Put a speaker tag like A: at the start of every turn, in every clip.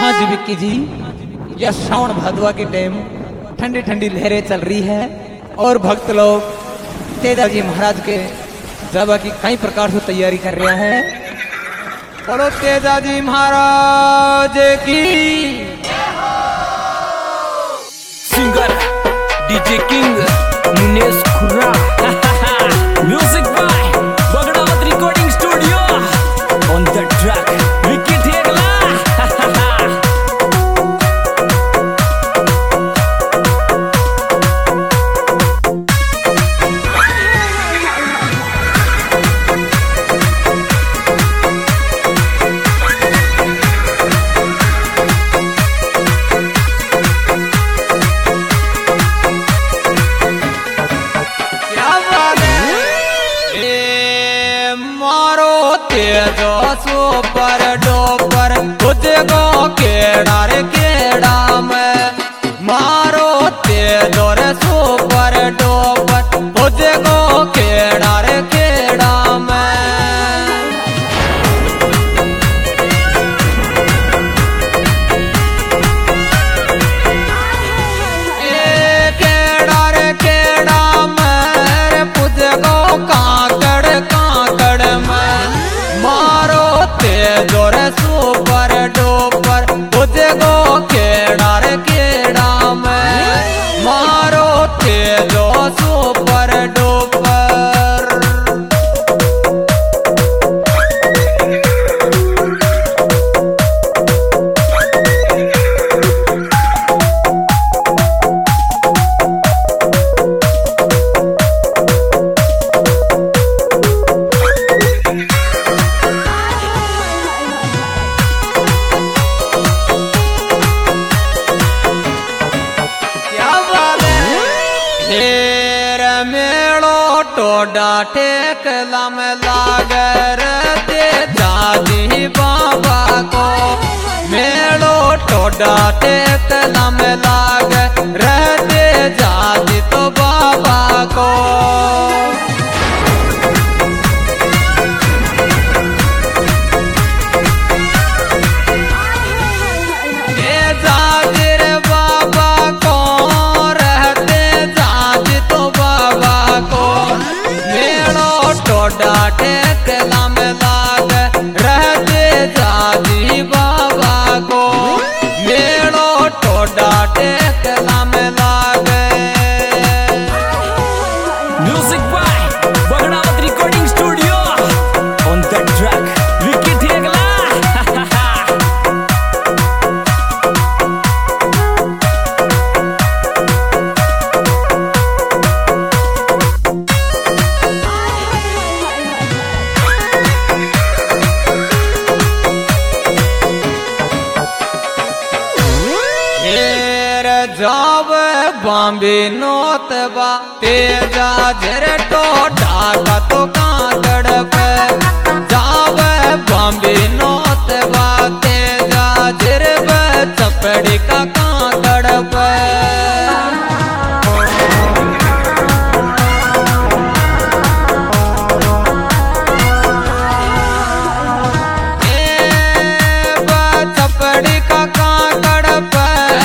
A: हाँ जी विक्की जी, यह श्रावण भादवा के टाइम ठंडी ठंडी लहरें चल रही है और भक्त लोग तेजा जी महाराज के सभा की कई प्रकार से तैयारी कर रहे हैं। बोलो तेजा जी महाराज की।
B: Singer DJ king Munesh Khurra music by Bagdawat recording studio on the track Vicky Thegla.
A: Tejo super Doppler तुझको केड़ा रे केड़ा में मारो तेजो रे सुपर डोपर तुझको केड़ा रे केड़ा में केड़ा रे केड़ा में तुझको काकड़ काकड़ में मारो तेजो रे सुपर डोपर तुझको केड़ा रे केड़ा में मारो तेजो सुपर डोपर। टोडा टेकला में लागर दे दादी बाबा को मेलो टोडा टेकला में लागर दे दादी तो बाबा को टोडा टेकला में लाग रहते दादी बाबा को मेलो टोडा टेकला में लाग।
B: Music by Bagdawat recording studio on the track Vicky Thegla.
A: जाव बॉम्बे नोतबा तेजा जर टोडा का तो काकड़ पे जाव बॉम्बे नोतबा तेजा जर चपड़ी का काकड़ पे चपड़ी का काकड़ पे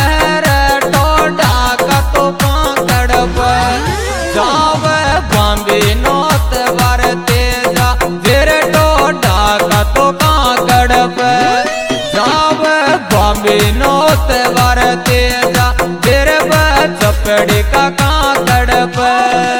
A: बॉम्बे नोत वर तेजा फिर टोडा का तो काकड़ पे जाव बॉम्बे नोत वर तेजा फिर चपड़ी का काकड़ पे।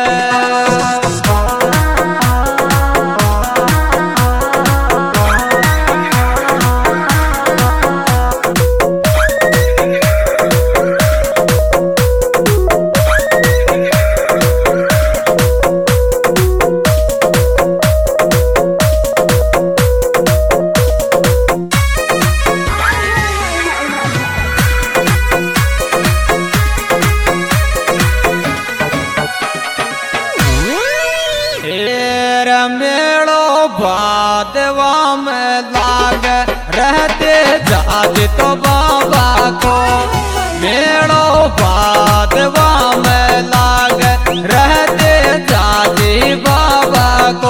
A: मेलो बादवा में लाग रहते जाज तो बाबा को मेलो बादवा में लाग रहते जाज बाबा को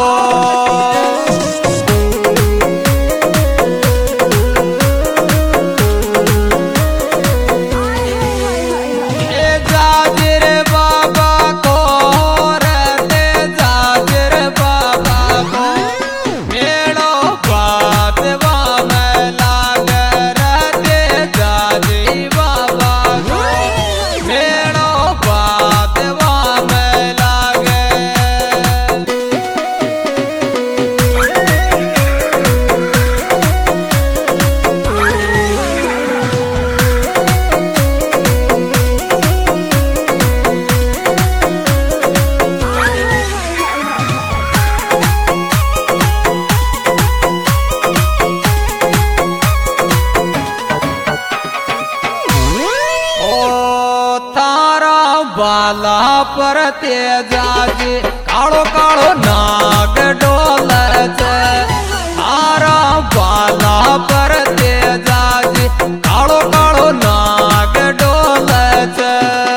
A: पर तेजाजी कालो कालो नाग डोले छे तारा बाला पर तेजाजी कालो कालो नाग डोले छे।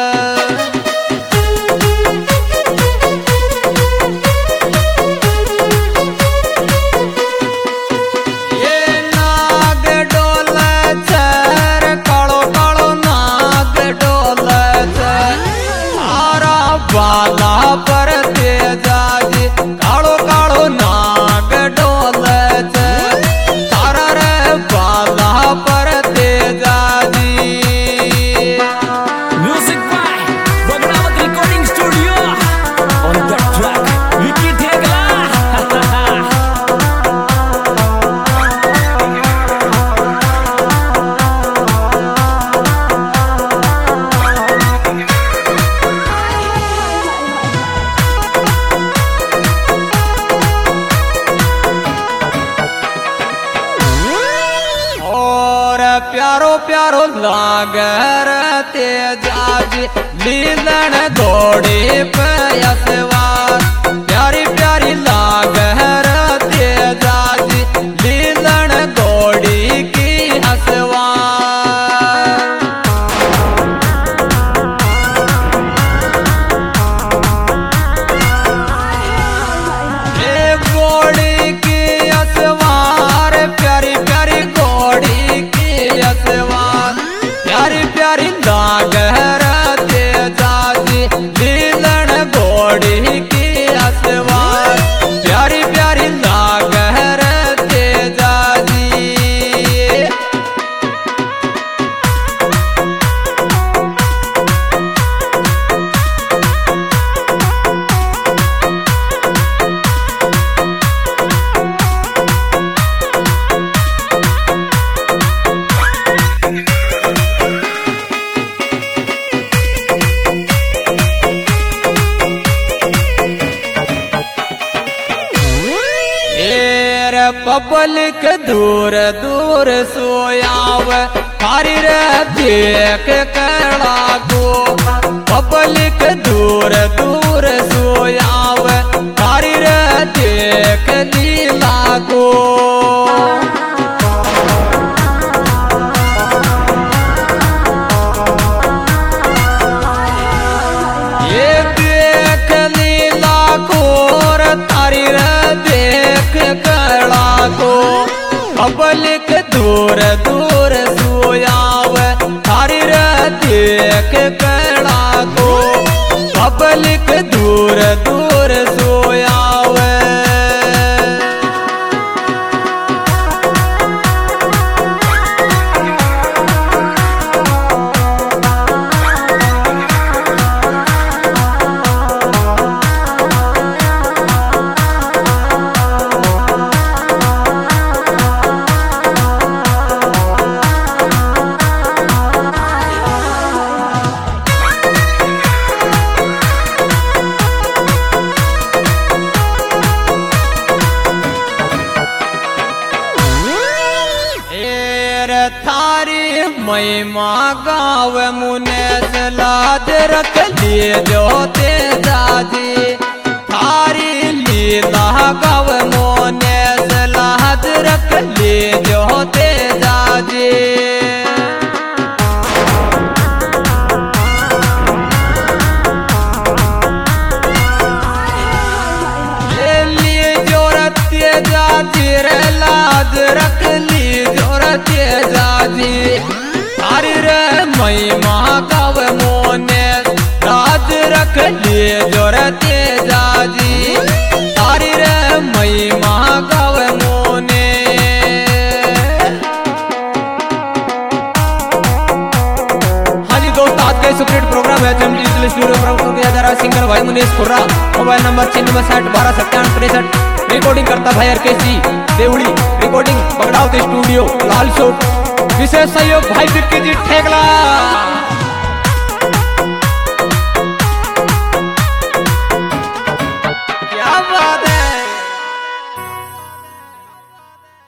A: बाला पर तेजाजी कालो कालो नाग डोले छे तारा रे बाला पर Tejaji.
B: Music by Bagdawat recording studio on the track Vicky Thegla. प्यारो प्यारो लागर तेजाजी लीलन घोड़ी पे असवार प्यारी प्यारी लागर तेजाजी लीलन घोड़ी की असवार। घोड़ी की असवार प्यारी प्यारी घोड़ी प्यारी प्यारी नागर तेजाजी लीलन घोड़ी की असवार प्यारी प्यारी नागर तेजाजी। पब्लिक दूर दूर सोयाव थारी रे देख कड़ा को पब्लिक दूर दूर सोयाव थारी रे देख लीला को। ये देख लीला को थारी रे देख कड़ा को पब्लिक दूर दूर सोयाव थारी रे देख कड़ा को पब्लिक दूर दूर सोयाव। थारी महिमा गाँव मुने से लाज रख लिए जो तेजाजी थारी लीला गाँव मुने से लाज रख लिए जो तेजाजी। तेजाजी रे लाज रख ली जोर तेजाजी थारी रे महिमा गाँव मोने लाज रख ली जोर तेजाजी थारी रे महिमा गाँव मोने। हाँ जी दोस्त, आज का सुपरहिट प्रोग्राम है डिजिटल स्टूडियो प्रमोट किया जा रहा है सिंगर भाई मुनीश खुर्रा। मोबाइल नंबर 9661 रिकॉर्डिंग करता भाई आरकेश जी देवड़ी रिकॉर्डिंग बगड़ावत स्टूडियो लाल चौक। विशेष सहयोग भाई विक्की जी ठेगला।